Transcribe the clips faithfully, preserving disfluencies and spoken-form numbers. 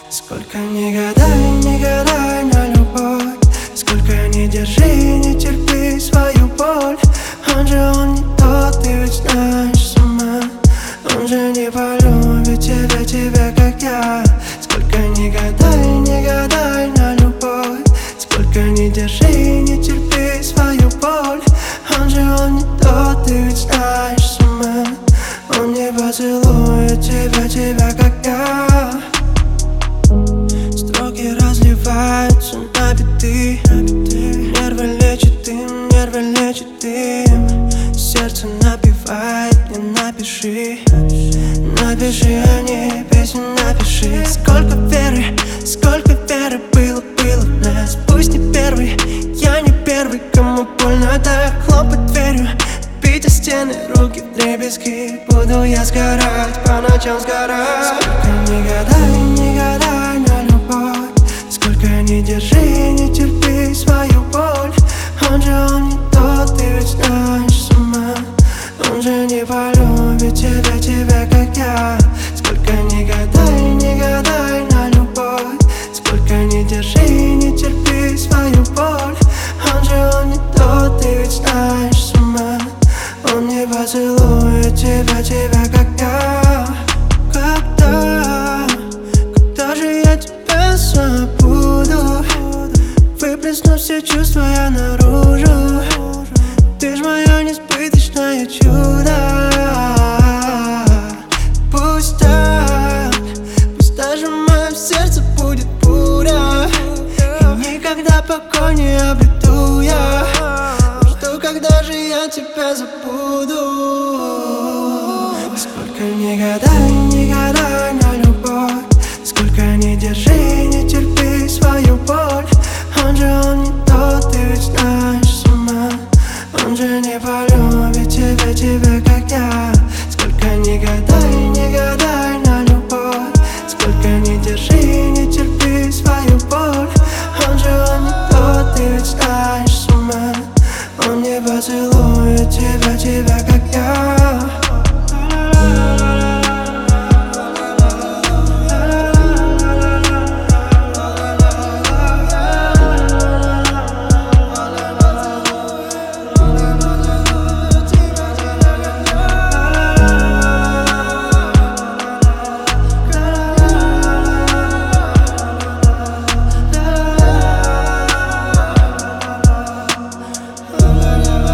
Сколько не гадай, не гадай на любовь, сколько не держи, не терпи свою боль. Он же он не тот, ты ведь знаешь сама. Он же не полюбит тебя, тебя как я. Сколько не гадай, не гадай на любовь, сколько не держи, не терпи свою боль. Он же он не тот, ты ведь знаешь сама. Он не поцелует тебя, тебя как я. Строки разливаются на биты, нервы лечит им, нервы лечит им. Сердце напевает, не напиши, напиши о ней песню, напиши. Сколько веры, сколько веры было, было в нас. Пусть не первый, я не первый, кому больно так хлопать дверью, бить о стены, руки вдребезги. Буду я сгорать, по ночам сгорать. Сколько не гадай, не гадай на любовь, сколько не держи, не терпи свою боль. Он же он не тот, ты ведь знаешь сама. Он же не полюбит тебя, тебя как я. Сколько не гадай, не гадай на любовь, сколько не держи, не терпи свою боль. Он же он не тот, ты ведь знаешь сама. Он не поцелует тебя, тебя как я. Когда, когда же я тебя забуду? Выплесну все чувства я наружу. Ты ж мое несбыточное чудо. Пусть так, пусть даже в моем сердце будет буря, и никогда покой не обрету я. Жду, когда же я тебя забуду. Сколько не гадай, не гадай на любовь, сколько не держи, не терпи свою боль. Он же он не тот, ты ведь знаешь сама. Он же не полюбит тебя, тебя как я. Сколько не гадай, не гадай на любовь, сколько не держи, не терпи свою боль. Он же он не тот, ты ведь знаешь сама. Он не поцелует тебя, тебя как я.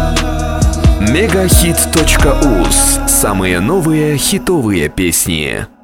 Мегахит точка уз. Самые новые хитовые песни.